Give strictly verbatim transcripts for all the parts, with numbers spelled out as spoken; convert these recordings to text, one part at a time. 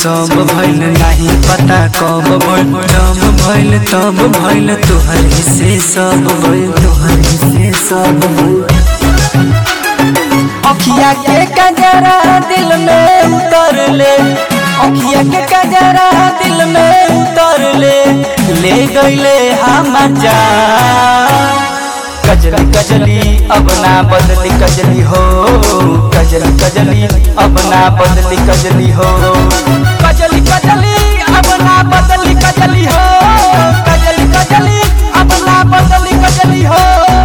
सब भइल नहीं पता कब भइल जब भइल तब भइल तोहर से सब भइल तोहर से सब भइल। अखिया के कजरा दिल में उतर ले, अखिया के कजरा दिल में उतर ले, ले गईले हमर जान। कजली कजली अब ना बदली कजली हो, कजली कजली अब ना बदली कजली हो, कजली कजली अब ना बदली कजली हो, कजली कजली अब ना बदली कजली हो।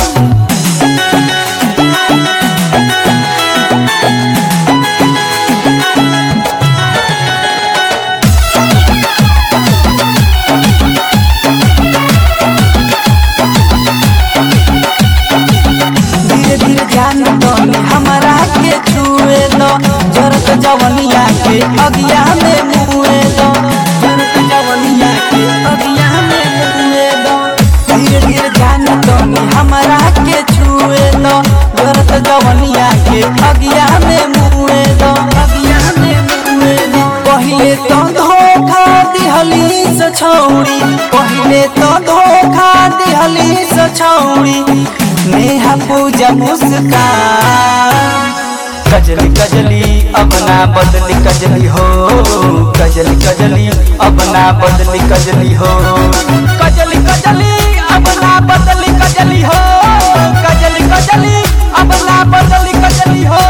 हमारा के छुए दो जरत जवनिया के अगिया में मुए दो, जरत जवनिया के अगिया में मुए दो। धीरे धीरे जान दो हमारा के छुए दो जरत जवनिया के अगिया में मुए दो, अगिया में मुए दो। पहिले तो धोखा दिहली से छौड़ी, पहिले तो धोखा दिहली से छौड़ी, नेहा पूजा मुस्कान। कजली कजली अब ना बदली कजली हो, कजली कजली अब ना बदली कजली हो, कजली कजली अब ना बदली कजली हो, कजली कजली अब ना बदली कजली हो।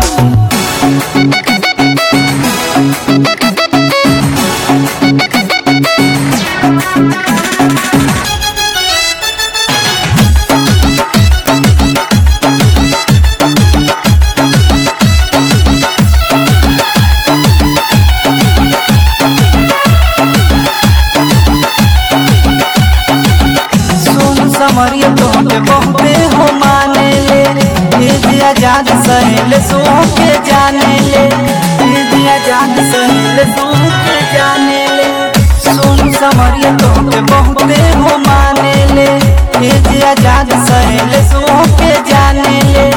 समरिया तोहके बहुते हो माने ले, भेज आजाद सहेले सो के जाने ले, भेज आजाद सहेले सो के जाने ले। सोनू समरिया तोहके बहुते हो माने ले, भेज आजाद सहेले सो के जाने ले।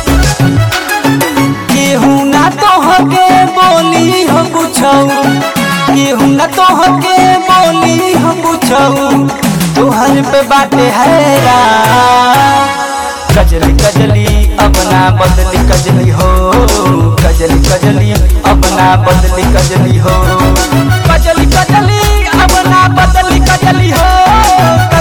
केहू ना तोहके बोली हो पूछऊ, केहू ना तोहके बोली हो पूछऊ, तोहर पे बाटे हैरान। कजली कजली अब ना बदली कजली हो, कजली कजली अब ना बदली कजली हो, कजली कजली अब ना बदली कजली हो।